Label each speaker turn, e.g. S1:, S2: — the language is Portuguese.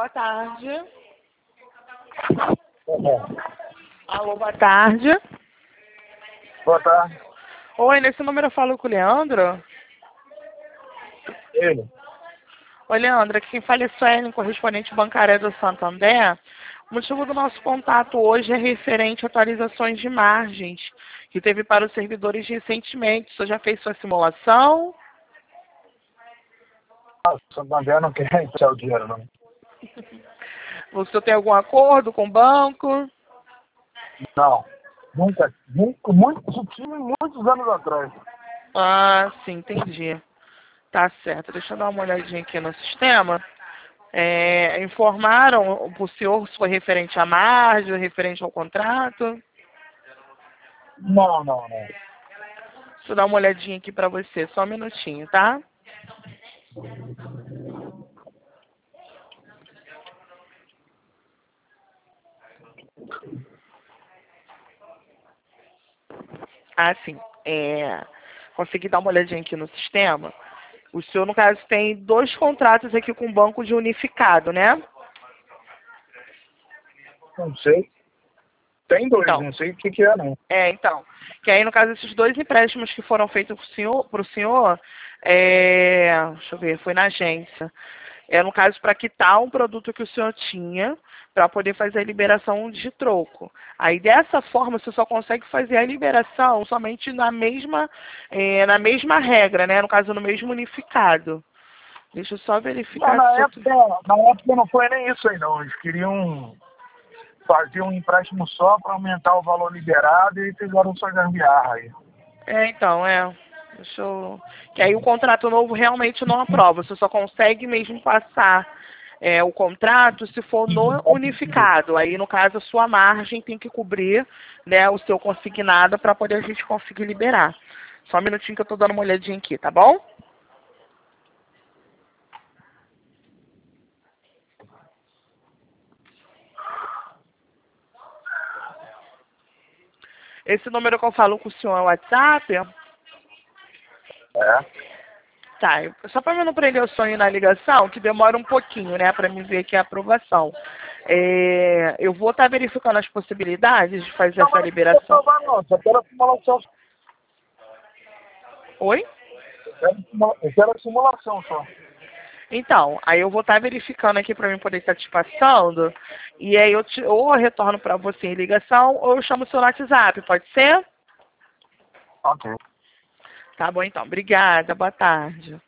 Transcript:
S1: boa tarde.
S2: Uhum.
S1: Alô, boa tarde.
S2: Boa tarde.
S1: Oi, nesse número eu falo com o Leandro.
S2: Ele.
S1: Oi, Leandro, aqui quem fala é Suelen, correspondente bancária do Santander. O motivo do nosso contato hoje é referente a atualizações de margens que teve para os servidores recentemente. Você já fez sua simulação?
S2: O Santander não quer emprestar o dinheiro, não.
S1: Você tem algum acordo com o banco?
S2: Não. Nunca. Tive muitos anos atrás.
S1: Ah, sim, entendi. Tá certo. Deixa eu dar uma olhadinha aqui no sistema. Informaram o senhor se foi referente à margem, referente ao contrato?
S2: Não.
S1: Deixa eu dar uma olhadinha aqui para você, só um minutinho, tá? Ah, sim. Consegui dar uma olhadinha aqui no sistema. O senhor, no caso, tem 2 contratos aqui com o banco de unificado, né?
S2: Não sei. Tem dois,
S1: Então,
S2: não sei o que é, não.
S1: então. Que aí, no caso, esses 2 empréstimos que foram feitos para o senhor, deixa eu ver, foi na agência. No caso, para quitar um produto que o senhor tinha, para poder fazer a liberação de troco. Aí, dessa forma, você só consegue fazer a liberação somente na mesma regra, né? No caso, no mesmo unificado. Deixa eu só verificar
S2: Não,
S1: se...
S2: na época não foi nem isso aí, não. Eles queriam fazer um empréstimo só para aumentar o valor liberado e fizeram essa gambiarra aí.
S1: Então. Deixa eu... Que aí o contrato novo realmente não aprova. Você só consegue mesmo passar o contrato se for no unificado. Aí, no caso, a sua margem tem que cobrir, né, o seu consignado para poder a gente conseguir liberar. Só um minutinho que eu estou dando uma olhadinha aqui, tá bom? Esse número que eu falo com o senhor é o WhatsApp?
S2: É.
S1: Tá, só para não prender o sonho na ligação, que demora um pouquinho, né, para me ver aqui a aprovação. Eu vou estar verificando as possibilidades de fazer essa liberação.
S2: Não, só quero a simulação.
S1: Oi?
S2: Eu quero a simulação só.
S1: Então, aí eu vou estar verificando aqui para mim poder estar te passando, e aí ou eu retorno para você em ligação, ou eu chamo o seu WhatsApp, pode ser?
S2: Ok.
S1: Tá bom, então. Obrigada, boa tarde.